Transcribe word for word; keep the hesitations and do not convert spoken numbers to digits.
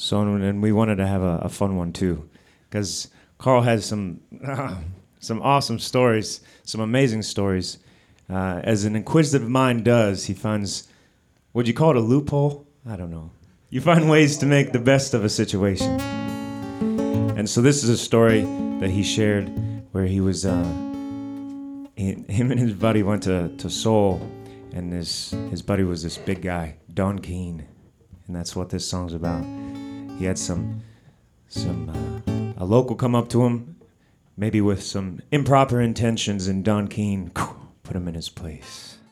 So, and we wanted to have a, a fun one too, because Carl has some uh, some awesome stories, some amazing stories. Uh, as an inquisitive mind does, he finds, would you call it a loophole? I don't know. You find ways to make the best of a situation. And so this is a story that he shared where he was, uh, he, him and his buddy went to, to Seoul, and his, his buddy was this big guy, Don Keene. And that's what this song's about. He had some, some uh, a local come up to him, maybe with some improper intentions, and Don Keene put him in his place.